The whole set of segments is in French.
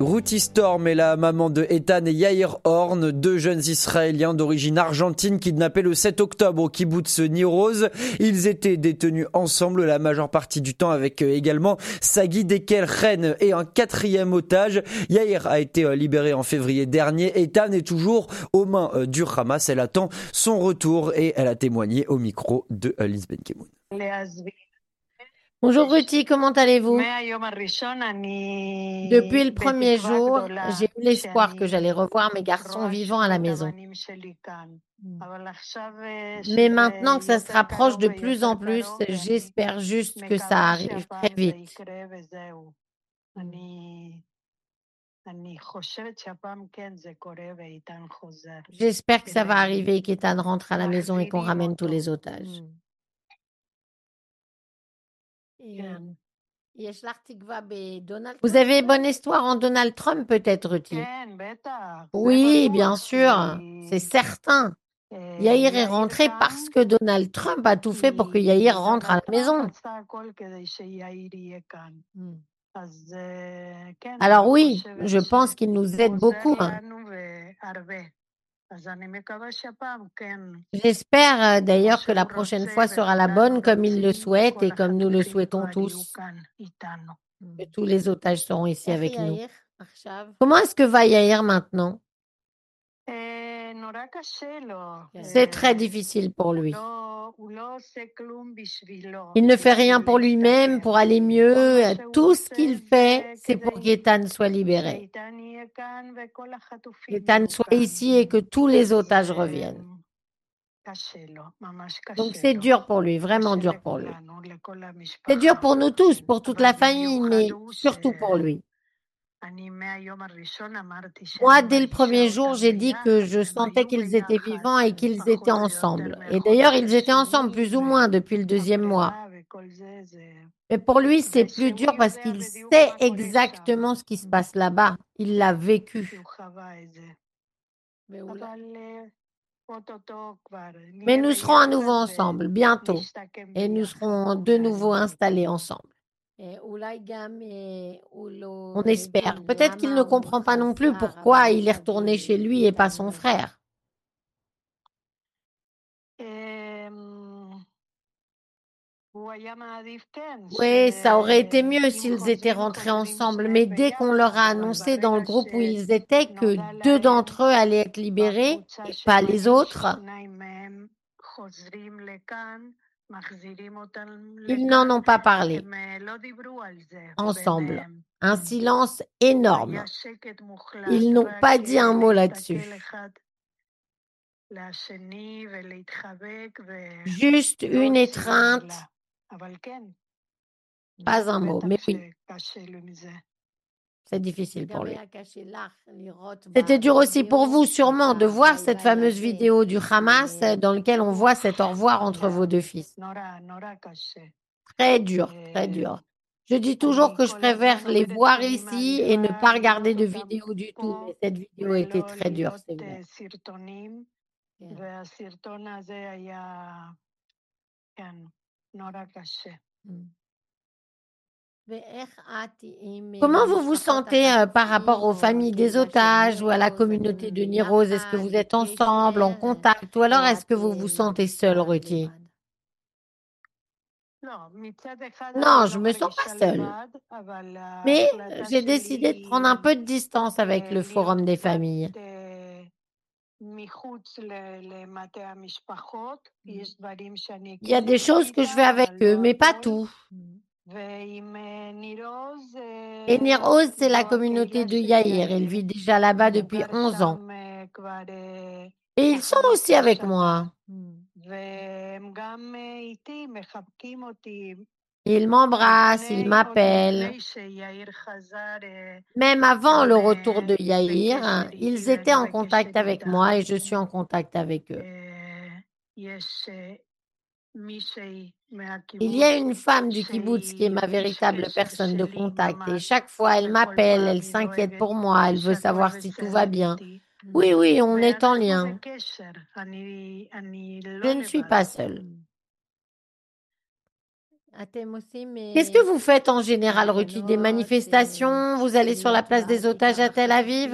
Ruthie Storm est la maman de Ethan et Yair Horn, deux jeunes Israéliens d'origine argentine kidnappés le 7 octobre au kibbutz Nir Oz. Ils étaient détenus ensemble la majeure partie du temps avec également Sagi Dekel Ren et un quatrième otage. Yair a été libéré en février dernier. Ethan est toujours aux mains du Hamas. Elle attend son retour et elle a témoigné au micro de Liz Benkemoun. Bonjour Ruthie, comment allez-vous? Depuis le premier jour, j'ai eu l'espoir que j'allais revoir mes garçons vivants à la maison. Mais maintenant que ça se rapproche de plus en plus, j'espère juste que ça arrive très vite. J'espère que ça va arriver et qu'Ethan rentre à la maison et qu'on ramène tous les otages. Vous avez bonne histoire en Donald Trump peut-être, Ruthie? Oui, bien sûr, c'est certain. Yair est rentré parce que Donald Trump a tout fait pour que Yair rentre à la maison. Alors oui, je pense qu'il nous aide beaucoup. J'espère d'ailleurs que la prochaine fois sera la bonne comme il le souhaite et comme nous le souhaitons tous. Que tous les otages seront ici avec nous. Comment est-ce que va Yair maintenant? C'est très difficile pour lui. Il ne fait rien pour lui-même, pour aller mieux. Tout ce qu'il fait, c'est pour qu'Ethan soit libéré. Qu'Ethan soit ici et que tous les otages reviennent. Donc c'est dur pour lui, vraiment dur pour lui. C'est dur pour nous tous, pour toute la famille, mais surtout pour lui. Moi, dès le premier jour, j'ai dit que je sentais qu'ils étaient vivants et qu'ils étaient ensemble. Et d'ailleurs, ils étaient ensemble plus ou moins depuis le deuxième mois. Mais pour lui, c'est plus dur parce qu'il sait exactement ce qui se passe là-bas. Il l'a vécu. Mais nous serons à nouveau ensemble, bientôt. Et nous serons de nouveau installés ensemble. On espère. Peut-être qu'il ne comprend pas non plus pourquoi il est retourné chez lui et pas son frère. Oui, ça aurait été mieux s'ils étaient rentrés ensemble, mais dès qu'on leur a annoncé dans le groupe où ils étaient que deux d'entre eux allaient être libérés et pas les autres, ils n'en ont pas parlé ensemble. Un silence énorme. Ils n'ont pas dit un mot là-dessus. Juste une étreinte. Pas un mot, mais oui. C'est difficile pour lui. C'était dur aussi pour vous, sûrement, de voir cette fameuse vidéo du Hamas dans laquelle on voit cet au revoir entre vos deux fils. Très dur, très dur. Je dis toujours que je préfère les voir ici et ne pas regarder de vidéo du tout. Mais cette vidéo était très dure, c'est vrai. Comment vous vous sentez par rapport aux familles des otages ou à la communauté de Nir Oz? Est-ce que vous êtes ensemble, en contact, ou alors est-ce que vous vous sentez seule, Ruthie? Non, je me sens pas seule. Mais j'ai décidé de prendre un peu de distance avec le Forum des familles. Il y a des choses que je fais avec eux, mais pas tout. Et Nir Oz, c'est la communauté de Yair. Il vit déjà là-bas depuis 11 ans. Et ils sont aussi avec moi. Ils m'embrassent, ils m'appellent. Même avant le retour de Yair, ils étaient en contact avec moi et je suis en contact avec eux. Il y a une femme du kibbutz qui est ma véritable personne de contact et chaque fois elle m'appelle, elle s'inquiète pour moi, elle veut savoir si tout va bien. Oui, oui, on est en lien. Je ne suis pas seule. Qu'est-ce que vous faites en général, Ruthie? Des manifestations? Vous allez sur la place des otages à Tel Aviv?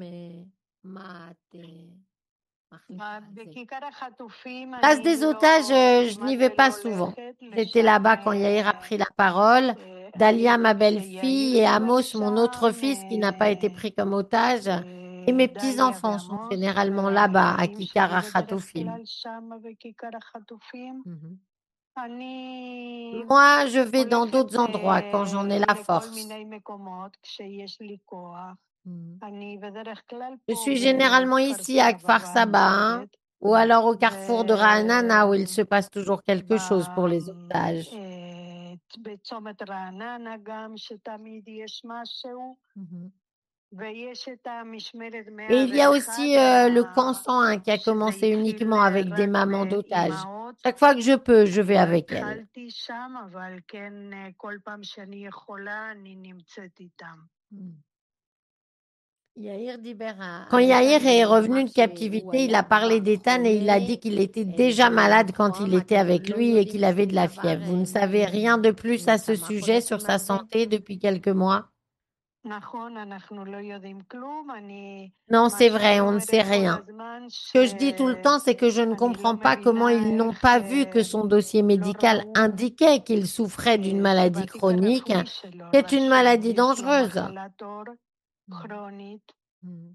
Place des otages, je n'y vais pas souvent. J'étais là-bas quand Yair a pris la parole. Dalia, ma belle-fille, et Amos, mon autre fils, qui n'a pas été pris comme otage. Et mes petits-enfants sont généralement là-bas, à Kikar HaChatoufim. Mhm. Moi, je vais dans d'autres endroits quand j'en ai la force. Mhm. Je suis généralement ici à Kfar Saba, hein, ou alors au carrefour de Ra'anana où il se passe toujours quelque chose pour les otages. Mhm. Et il y a aussi le camp 101 qui a commencé uniquement avec des mamans d'otages. Chaque fois que je peux, je vais avec elles. Mhm. Quand Yair est revenu de captivité, il a parlé d'Ethan et il a dit qu'il était déjà malade quand il était avec lui et qu'il avait de la fièvre. Vous ne savez rien de plus à ce sujet sur sa santé depuis quelques mois? Non, c'est vrai, on ne sait rien. Ce que je dis tout le temps, c'est que je ne comprends pas comment ils n'ont pas vu que son dossier médical indiquait qu'il souffrait d'une maladie chronique, qui est une maladie dangereuse. Mm.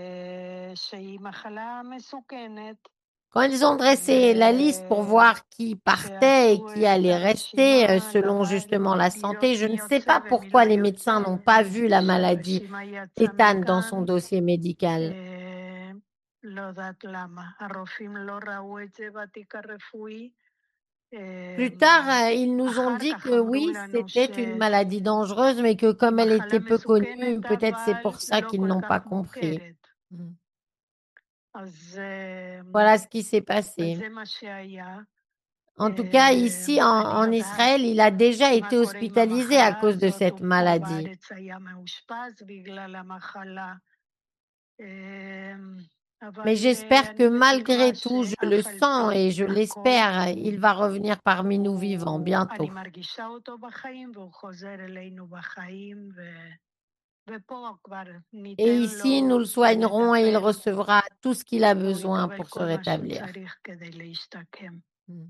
Quand ils ont dressé la liste pour voir qui partait et qui allait rester selon justement la santé, je ne sais pas pourquoi les médecins n'ont pas vu la maladie Ethan dans son dossier médical. Plus tard, ils nous ont dit que oui, c'était une maladie dangereuse, mais que comme elle était peu connue, peut-être c'est pour ça qu'ils n'ont pas compris. Mm. Voilà ce qui s'est passé. En tout cas, ici en Israël, il a déjà été hospitalisé à cause de cette maladie. Mais j'espère que malgré tout, je le sens et je l'espère, il va revenir parmi nous vivants bientôt. Et ici, nous le soignerons et il recevra tout ce qu'il a besoin pour se rétablir. Mm.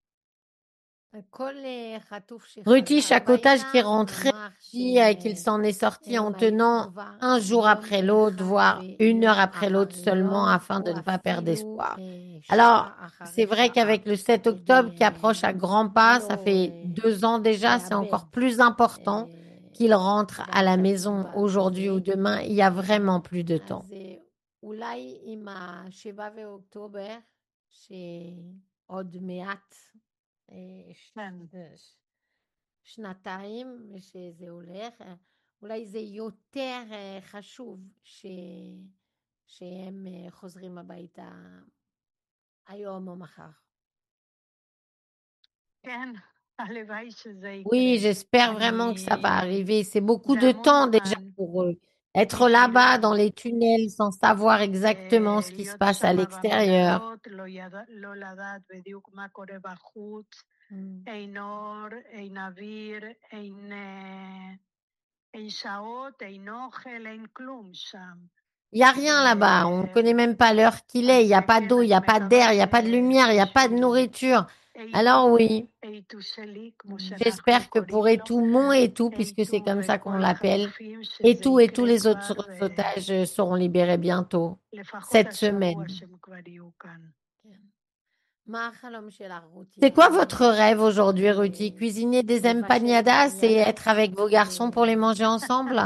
Ruti, chaque otage qui est rentré dit qu'il s'en est sorti en tenant un jour après l'autre, voire une heure après l'autre seulement, afin de ne pas perdre espoir. Alors, c'est vrai qu'avec le 7 octobre qui approche à grands pas, ça fait 2 ans déjà, c'est encore plus important qu'il rentre à la maison aujourd'hui ou demain. Il y a vraiment plus de temps. שנתיים שזה הולך, אולי זה יותר חשוב שהם חוזרים הביתה היום או מחר. Oui, j'espère vraiment que ça va arriver. C'est beaucoup de temps déjà pour eux. Être là-bas dans les tunnels sans savoir exactement ce qui se passe à l'extérieur. Mm. Il n'y a rien là-bas. On ne connaît même pas l'heure qu'il est. Il n'y a pas d'eau, il n'y a pas d'air, il n'y a pas de lumière, il n'y a pas de nourriture. Alors oui, j'espère que pour Etou, mon Etou, puisque c'est comme ça qu'on l'appelle, Etou et tous les autres otages seront libérés bientôt, cette semaine. C'est quoi votre rêve aujourd'hui, Rudy? Cuisiner des empanadas et être avec vos garçons pour les manger ensemble?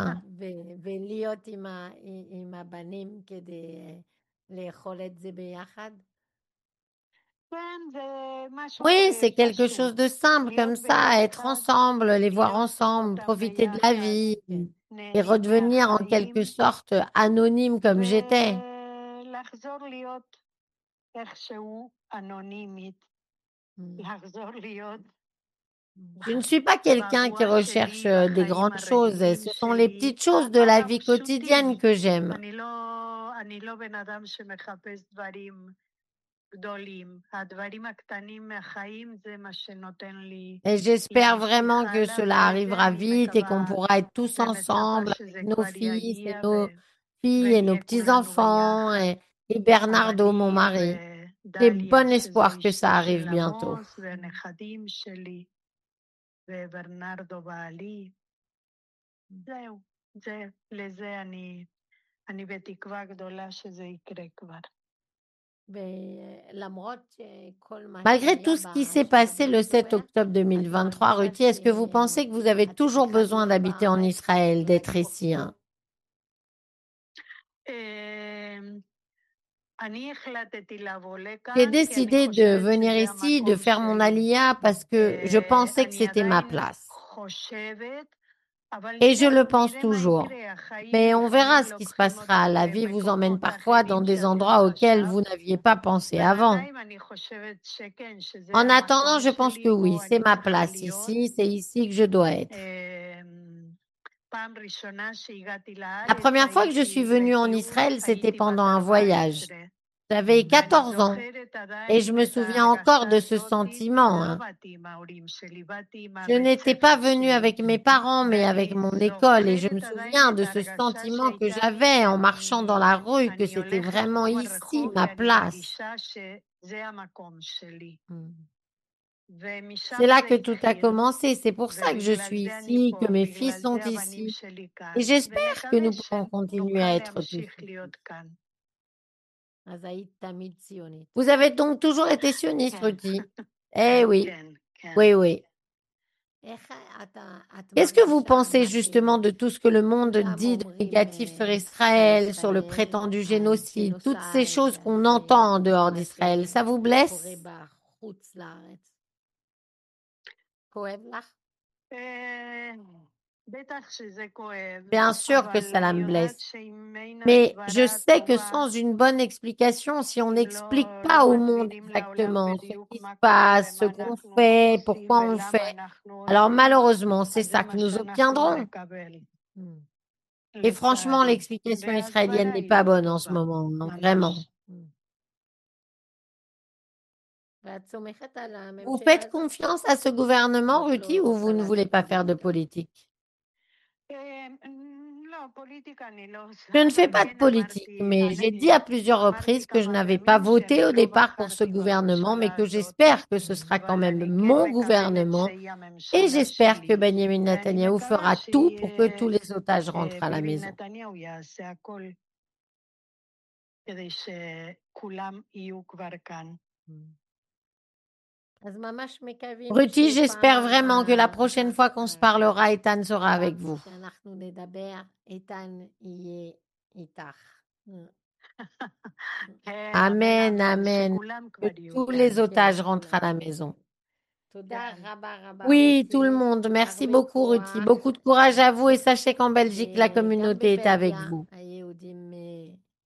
Oui, c'est quelque chose de simple comme ça, être ensemble, les voir ensemble, profiter de la vie et redevenir en quelque sorte anonyme comme j'étais. Je ne suis pas quelqu'un qui recherche des grandes choses. Ce sont les petites choses de la vie quotidienne que j'aime. Et j'espère vraiment que cela arrivera vite et qu'on pourra être tous ensemble avec nos fils et nos filles et nos petits-enfants et Bernardo, mon mari. J'ai bon espoir que ça arrive bientôt. Malgré tout ce qui s'est passé le 7 octobre 2023, Ruthie, est-ce que vous pensez que vous avez toujours besoin d'habiter en Israël, d'être ici, hein? J'ai décidé de venir ici, de faire mon alia parce que je pensais que c'était ma place. Et je le pense toujours. Mais on verra ce qui se passera. La vie vous emmène parfois dans des endroits auxquels vous n'aviez pas pensé avant. En attendant, je pense que oui, c'est ma place ici, c'est ici que je dois être. La première fois que je suis venue en Israël, c'était pendant un voyage. J'avais 14 ans et je me souviens encore de ce sentiment, hein. Je n'étais pas venue avec mes parents, mais avec mon école et je me souviens de ce sentiment que j'avais en marchant dans la rue, que c'était vraiment ici ma place. C'est là que tout a commencé. C'est pour ça que je suis ici, que mes fils sont ici. Et j'espère que nous pourrons continuer à être tous ici. Vous avez donc toujours été sioniste, Ruthie? Eh oui, oui, oui. Qu'est-ce que vous pensez justement de tout ce que le monde dit de négatif sur Israël, sur le prétendu génocide, toutes ces choses qu'on entend en dehors d'Israël, ça vous blesse? Bien sûr que ça me blesse. Mais je sais que sans une bonne explication, si on n'explique pas au monde exactement ce qui se passe, ce qu'on fait, pourquoi on le fait, alors malheureusement, c'est ça que nous obtiendrons. Et franchement, l'explication israélienne n'est pas bonne en ce moment, non, vraiment. Vous faites confiance à ce gouvernement, Ruthie, ou vous ne voulez pas faire de politique? Je ne fais pas de politique, mais j'ai dit à plusieurs reprises que je n'avais pas voté au départ pour ce gouvernement, mais que j'espère que ce sera quand même mon gouvernement et j'espère que Benjamin Netanyahou fera tout pour que tous les otages rentrent à la maison. Ruthie, j'espère vraiment que la prochaine fois qu'on se parlera, Ethan sera avec vous. Amen, amen. Que tous les otages rentrent à la maison. Oui, tout le monde. Merci beaucoup, Ruthie. Beaucoup de courage à vous et sachez qu'en Belgique, la communauté est avec vous.